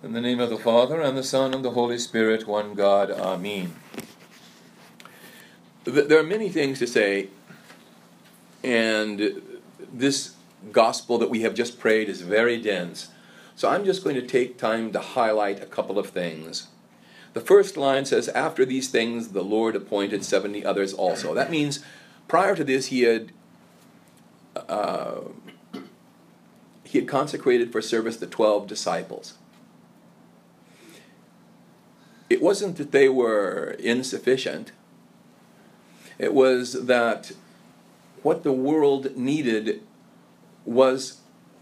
In the name of the Father, and the Son, and the Holy Spirit, one God. Amen. There are many things to say, and this gospel that we have just prayed is very dense. So I'm just going to take time to highlight a couple of things. The first line says, "After these things the Lord appointed 70 others also." That means prior to this he had consecrated for service the 12 disciples. It wasn't that they were insufficient. It was that what the world needed was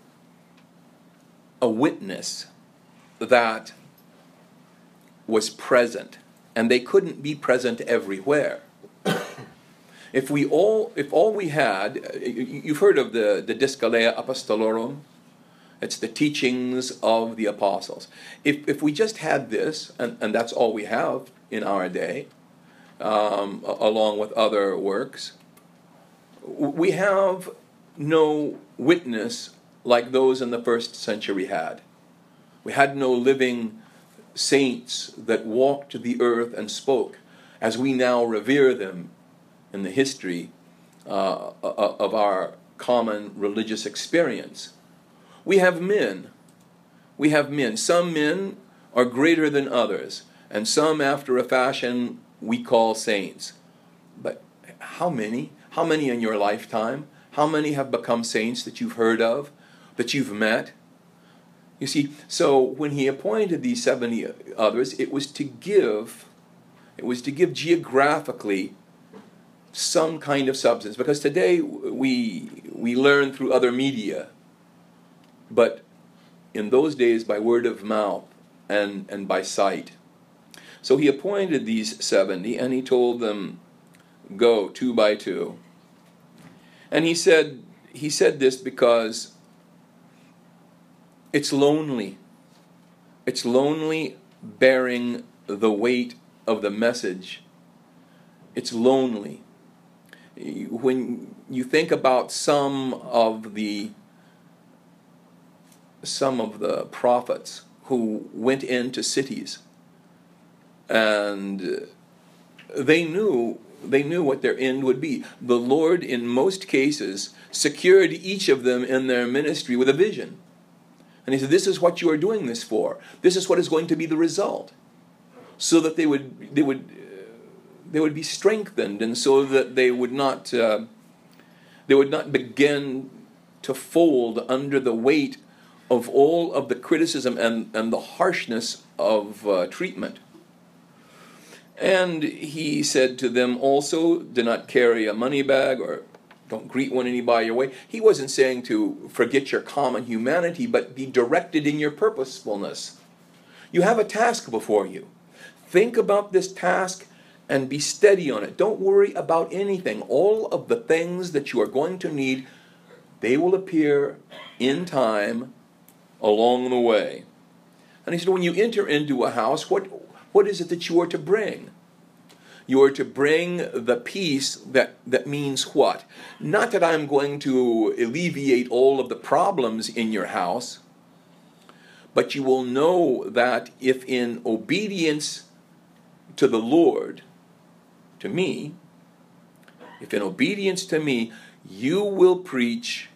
a witness that was present, and they couldn't be present everywhere. If all we had, you've heard of the Didaskalia Apostolorum. It's the teachings of the apostles. If we just had this, and that's all we have in our day, along with other works, we have no witness like those in the first century had. We had no living saints that walked the earth and spoke, as we now revere them in the history of our common religious experience. We have men. Some men are greater than others, and some, after a fashion, we call saints. But how many? How many in your lifetime? How many have become saints that you've heard of, that you've met? You see, so when he appointed these 70 others, it was to give geographically some kind of substance. Because today we learn through other media, but in those days by word of mouth and by sight. So he appointed these 70, and he told them, "Go 2 by 2. And he said this because it's lonely. It's lonely bearing the weight of the message. It's lonely. When you think about some of the prophets who went into cities, and they knew what their end would be. The Lord, in most cases, secured each of them in their ministry with a vision. And he said, "This is what you are doing this for. This is what is going to be the result." So that they would be strengthened, and so that they would not begin to fold under the weight of all of the criticism and the harshness of treatment. And he said to them also, "Do not carry a money bag, or don't greet one any by your way." He wasn't saying to forget your common humanity, but be directed in your purposefulness. You have a task before you. Think about this task and be steady on it. Don't worry about anything. All of the things that you are going to need, they will appear in time along the way. And he said, when you enter into a house, what is it that you are to bring? You are to bring the peace that means what? Not that I'm going to alleviate all of the problems in your house, but you will know that if in obedience to the Lord, to me, if in obedience to me, you will preach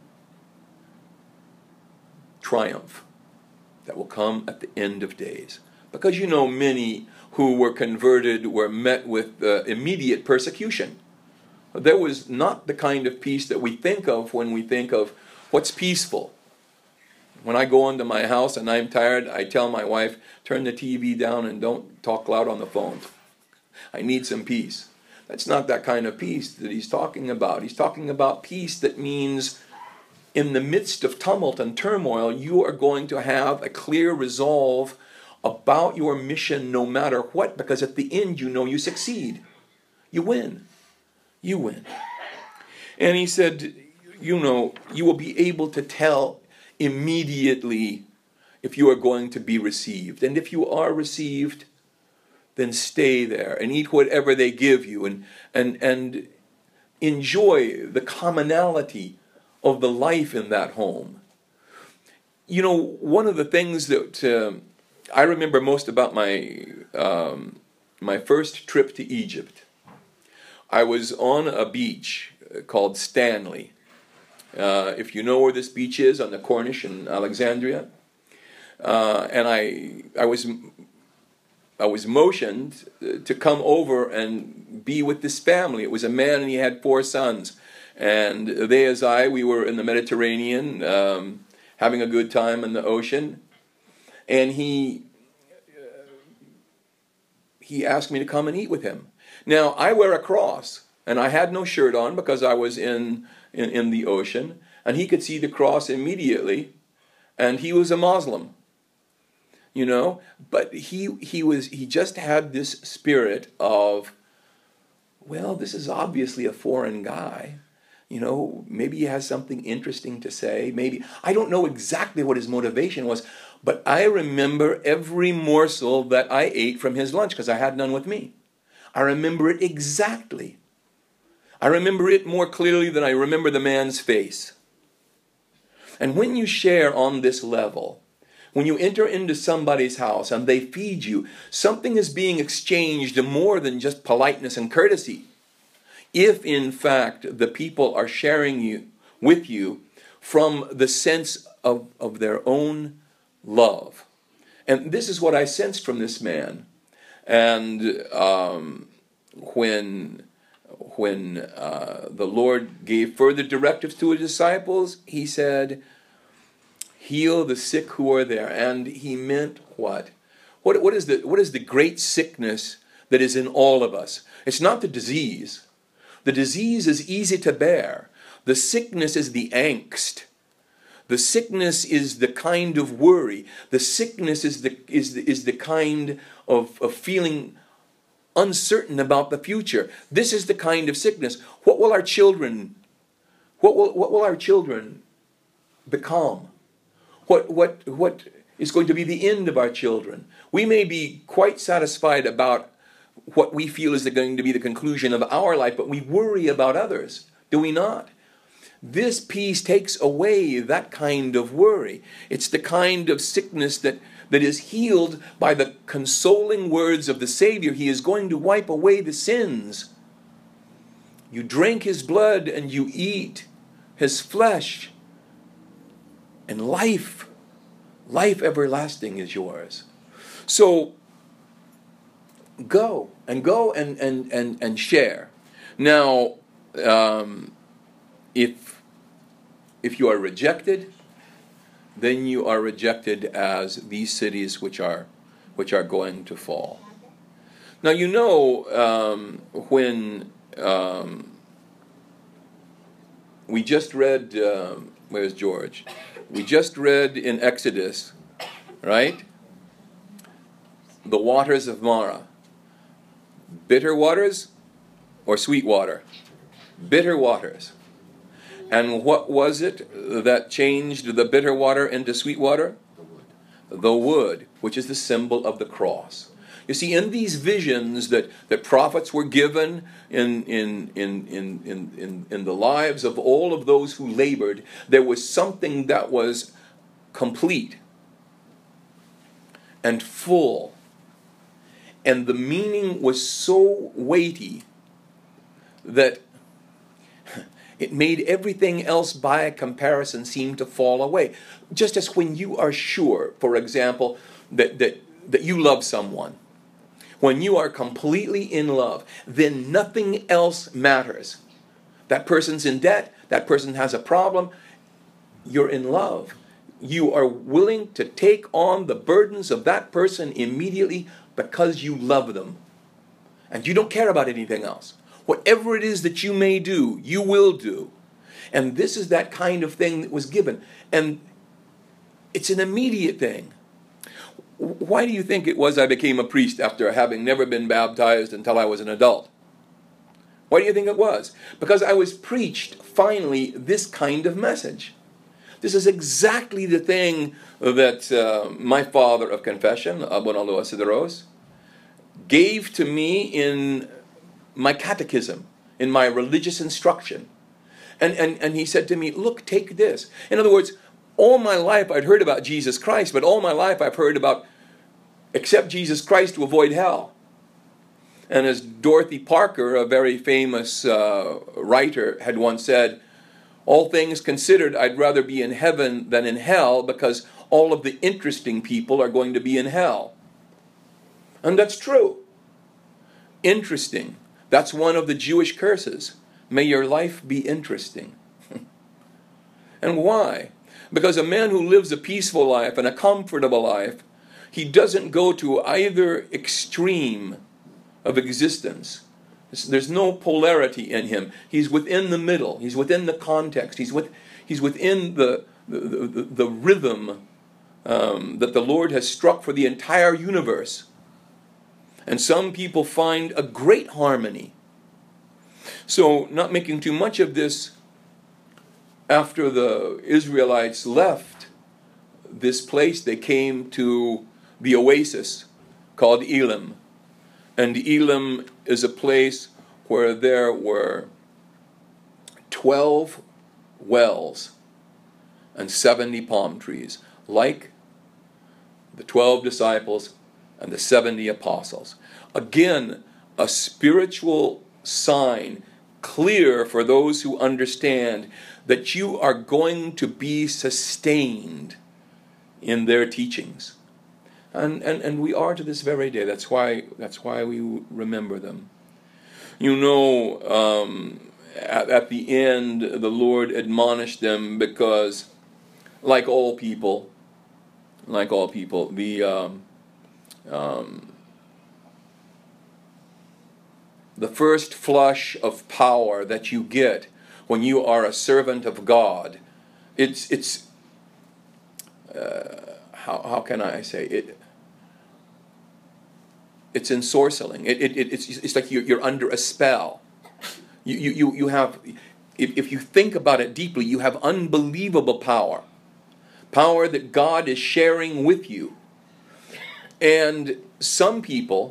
triumph that will come at the end of days. Because many who were converted were met with immediate persecution. There was not the kind of peace that we think of when we think of what's peaceful. When I go into my house and I'm tired, I tell my wife, "Turn the TV down and don't talk loud on the phone. I need some peace." That's not that kind of peace that he's talking about. He's talking about peace that means in the midst of tumult and turmoil, you are going to have a clear resolve about your mission no matter what, because at the end you succeed. You win. You win. And he said, you will be able to tell immediately if you are going to be received. And if you are received, then stay there and eat whatever they give you and enjoy the commonality of the life in that home. One of the things that I remember most about my first trip to Egypt. I was on a beach called Stanley. If you know where this beach is, on the Corniche in Alexandria. And I was motioned to come over and be with this family. It was a man, and he had 4 sons. And they, as we were in the Mediterranean, having a good time in the ocean. And he asked me to come and eat with him. Now, I wear a cross, and I had no shirt on because I was in the ocean, and he could see the cross immediately, and he was a Muslim, you know. But he just had this spirit of, well, this is obviously a foreign guy. You know, maybe he has something interesting to say. Maybe, I don't know exactly what his motivation was, but I remember every morsel that I ate from his lunch because I had none with me. I remember it exactly. I remember it more clearly than I remember the man's face. And when you share on this level, when you enter into somebody's house and they feed you, something is being exchanged more than just politeness and courtesy. If, in fact, the people are sharing with you from the sense of their own love. And this is what I sensed from this man. And when the Lord gave further directives to his disciples, he said, heal the sick who are there. And he meant what? What is the great sickness that is in all of us? It's not the disease. The disease is easy to bear. The sickness is the angst. The sickness is the kind of worry. The sickness is the kind of feeling uncertain about the future. This is the kind of sickness. What will our children become? What is going to be the end of our children? We may be quite satisfied about what we feel is going to be the conclusion of our life, but we worry about others, do we not? This peace takes away that kind of worry. It's the kind of sickness that is healed by the consoling words of the Savior. He is going to wipe away the sins. You drink his blood and you eat his flesh, and life everlasting is yours. So go and share. Now, if you are rejected, then you are rejected as these cities which are going to fall. Now, you know, when we just read, where's George? We just read in Exodus, right? The waters of Marah. Bitter waters or sweet water? Bitter waters. And what was it that changed the bitter water into sweet water? The wood, which is the symbol of the cross. You see, in these visions that prophets were given in the lives of all of those who labored, there was something that was complete and full. And the meaning was so weighty that it made everything else by comparison seem to fall away. Just as when you are sure, for example, that you love someone, when you are completely in love, then nothing else matters. That person's in debt, that person has a problem, you're in love. You are willing to take on the burdens of that person immediately because you love them. And you don't care about anything else. Whatever it is that you may do, you will do. And this is that kind of thing that was given. And it's an immediate thing. Why do you think it was I became a priest after having never been baptized until I was an adult? Why do you think it was? Because I was preached, finally, this kind of message. This is exactly the thing that my father of confession, Abuna Lua Sideros, gave to me in my catechism, in my religious instruction. And he said to me, look, take this. In other words, all my life I'd heard about Jesus Christ, but all my life I've heard about accept Jesus Christ to avoid hell. And as Dorothy Parker, a very famous writer, had once said, all things considered, I'd rather be in heaven than in hell, because all of the interesting people are going to be in hell. And that's true. Interesting. That's one of the Jewish curses. May your life be interesting. And why? Because a man who lives a peaceful life and a comfortable life, he doesn't go to either extreme of existence. There's no polarity in him. He's within the middle. He's within the context. He's within the rhythm that the Lord has struck for the entire universe. And some people find a great harmony. So, not making too much of this, after the Israelites left this place, they came to the oasis called Elim. And Elim is a place where there were 12 wells and 70 palm trees, like the 12 disciples and the 70 apostles. Again, a spiritual sign, clear for those who understand that you are going to be sustained in their teachings. And we are to this very day. That's why we remember them. You know, at the end, the Lord admonished them because, like all people, the first flush of power that you get when you are a servant of God, how can I say it? It's ensorceling. It's like you're under a spell. You have, if you think about it deeply, you have unbelievable power that God is sharing with you. And some people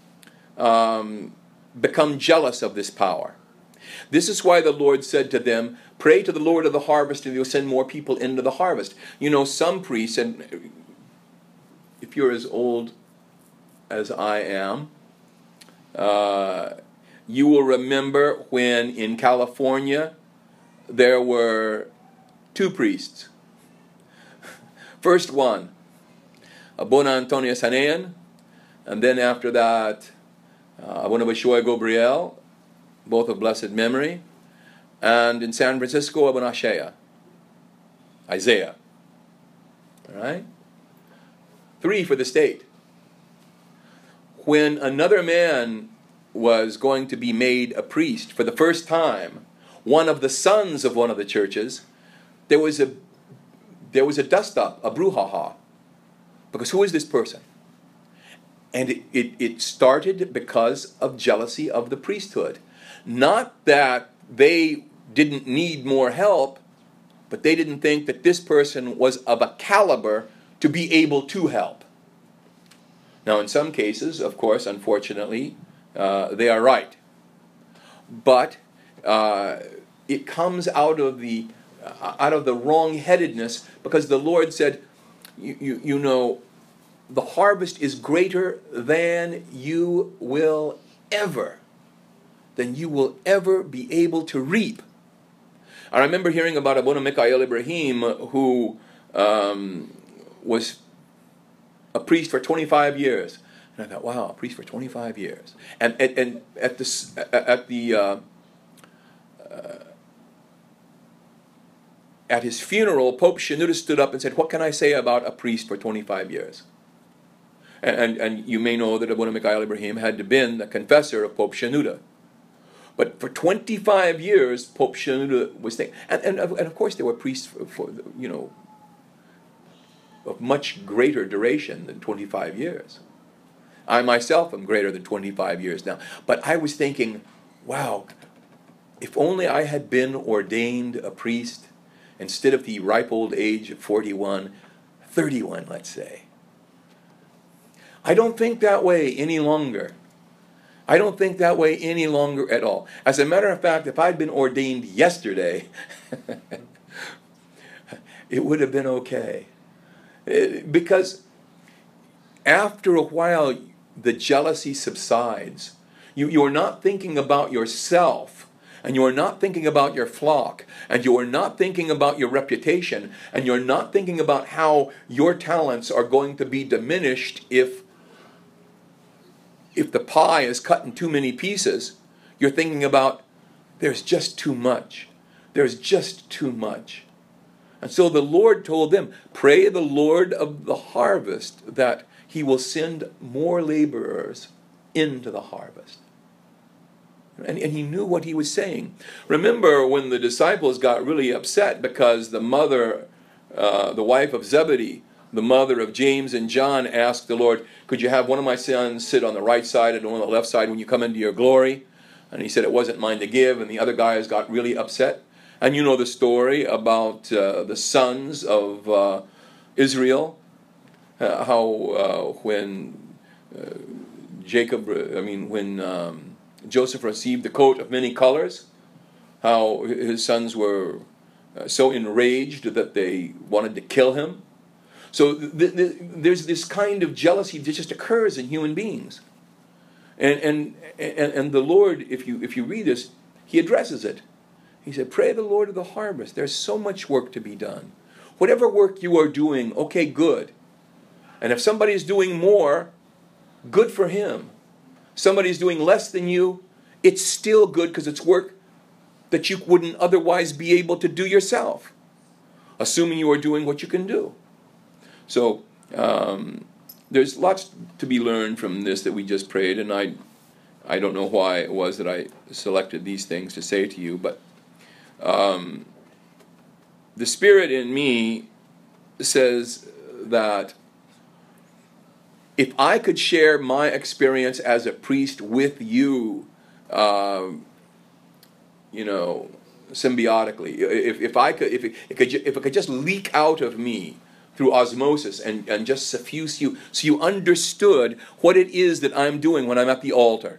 become jealous of this power. This is why the Lord said to them, pray to the Lord of the harvest and he'll send more people into the harvest. You know, some priests, and if you're as old as I am, you will remember when in California there were 2 priests. First one, Abuna Antonio Sanayan, and then after that, Abuna Bishoy Gabriel, both of blessed memory, and in San Francisco, Abuna Isaiah. All right? 3 for the state. When another man was going to be made a priest for the first time, one of the sons of one of the churches, there was a dust-up, a brouhaha. Because who is this person? And it started because of jealousy of the priesthood. Not that they didn't need more help, but they didn't think that this person was of a caliber to be able to help. Now, in some cases, of course, unfortunately, they are right. But it comes out of the wrong-headedness, because the Lord said, you know, the harvest is greater than you will ever be able to reap. I remember hearing about Abuna Mikhail Ibrahim, who was a priest for 25 years. And I thought, wow, a priest for 25 years. And at his funeral, Pope Shenouda stood up and said, what can I say about a priest for 25 years? And you may know that Abuna Mikhail Ibrahim had been the confessor of Pope Shenouda. But for 25 years, Pope Shenouda was thinking, and of course there were priests for you know, of much greater duration than 25 years. I myself am greater than 25 years now. But I was thinking, wow, if only I had been ordained a priest instead of the ripe old age of 41, 31, let's say. I don't think that way any longer. I don't think that way any longer at all. As a matter of fact, if I'd been ordained yesterday, it would have been okay. Because after a while, the jealousy subsides. You are not thinking about yourself, and you are not thinking about your flock, and you are not thinking about your reputation, and you're not thinking about how your talents are going to be diminished if the pie is cut in too many pieces. You're thinking about, there's just too much. There's just too much. And so the Lord told them, pray the Lord of the harvest that he will send more laborers into the harvest. And he knew what he was saying. Remember when the disciples got really upset because the mother, the wife of Zebedee, the mother of James and John, asked the Lord, could you have one of my sons sit on the right side and one on the left side when you come into your glory? And he said, it wasn't mine to give. And the other guys got really upset. And you know the story about the sons of Israel, how when Joseph received the coat of many colors, how his sons were so enraged that they wanted to kill him. So there's this kind of jealousy that just occurs in human beings. And the Lord, if you read this, he addresses it. He said, pray the Lord of the harvest. There's so much work to be done. Whatever work you are doing, okay, good. And if somebody is doing more, good for him. Somebody's doing less than you, it's still good because it's work that you wouldn't otherwise be able to do yourself, assuming you are doing what you can do. So there's lots to be learned from this that we just prayed, and I don't know why it was that I selected these things to say to you, but the Spirit in me says that if I could share my experience as a priest with you, symbiotically, if it could just leak out of me through osmosis and just suffuse you, so you understood what it is that I'm doing when I'm at the altar,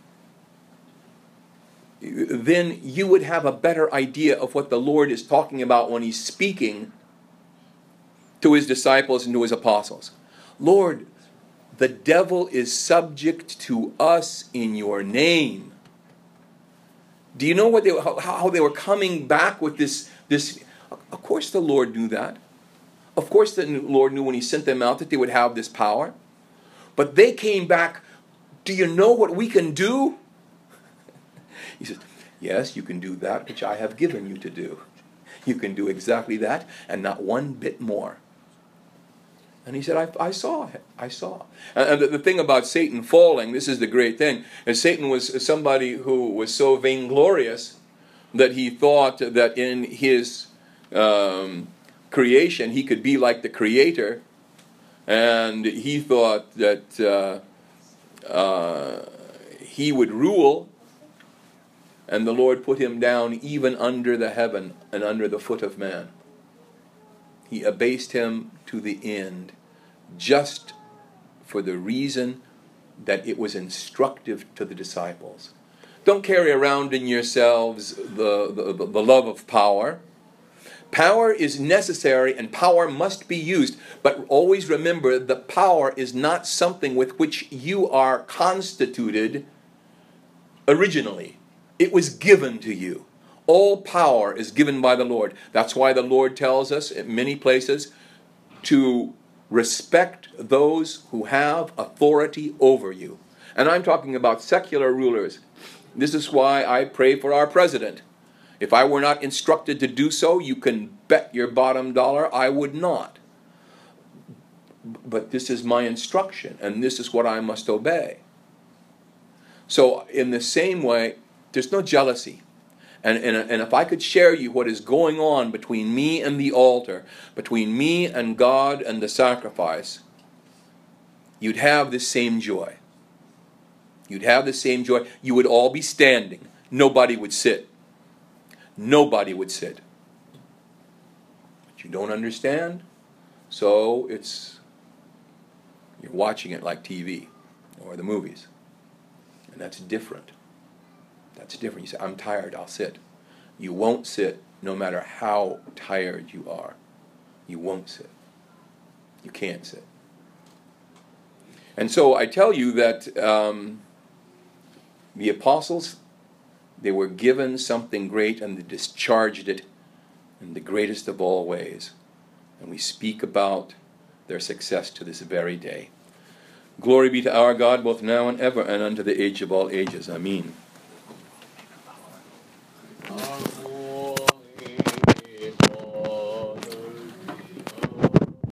then you would have a better idea of what the Lord is talking about when he's speaking to his disciples and to his apostles. Lord, the devil is subject to us in your name. Do you know how they were coming back with this? Of course the Lord knew that. Of course the Lord knew when he sent them out that they would have this power. But they came back, do you know what we can do? He says, yes, you can do that which I have given you to do. You can do exactly that and not one bit more. And he said, I saw it. I saw. And the thing about Satan falling, this is the great thing, is Satan was somebody who was so vainglorious that he thought that in his creation he could be like the Creator, and he thought that he would rule, and the Lord put him down even under the heaven and under the foot of man. He abased him to the end, just for the reason that it was instructive to the disciples. Don't carry around in yourselves the love of power. Power is necessary and power must be used, but always remember the power is not something with which you are constituted originally. It was given to you. All power is given by the Lord. That's why the Lord tells us in many places to respect those who have authority over you. And I'm talking about secular rulers. This is why I pray for our president. If I were not instructed to do so, you can bet your bottom dollar I would not. But this is my instruction, and this is what I must obey. So in the same way, there's no jealousy. And if I could share you what is going on between me and the altar, between me and God and the sacrifice, you'd have this same joy. You'd have the same joy. You would all be standing. Nobody would sit. Nobody would sit. But you don't understand, so you're watching it like TV or the movies. And that's different. That's different. You say, I'm tired, I'll sit. You won't sit no matter how tired you are. You won't sit. You can't sit. And so I tell you that the apostles, they were given something great and they discharged it in the greatest of all ways. And we speak about their success to this very day. Glory be to our God, both now and ever, and unto the age of all ages. Amen.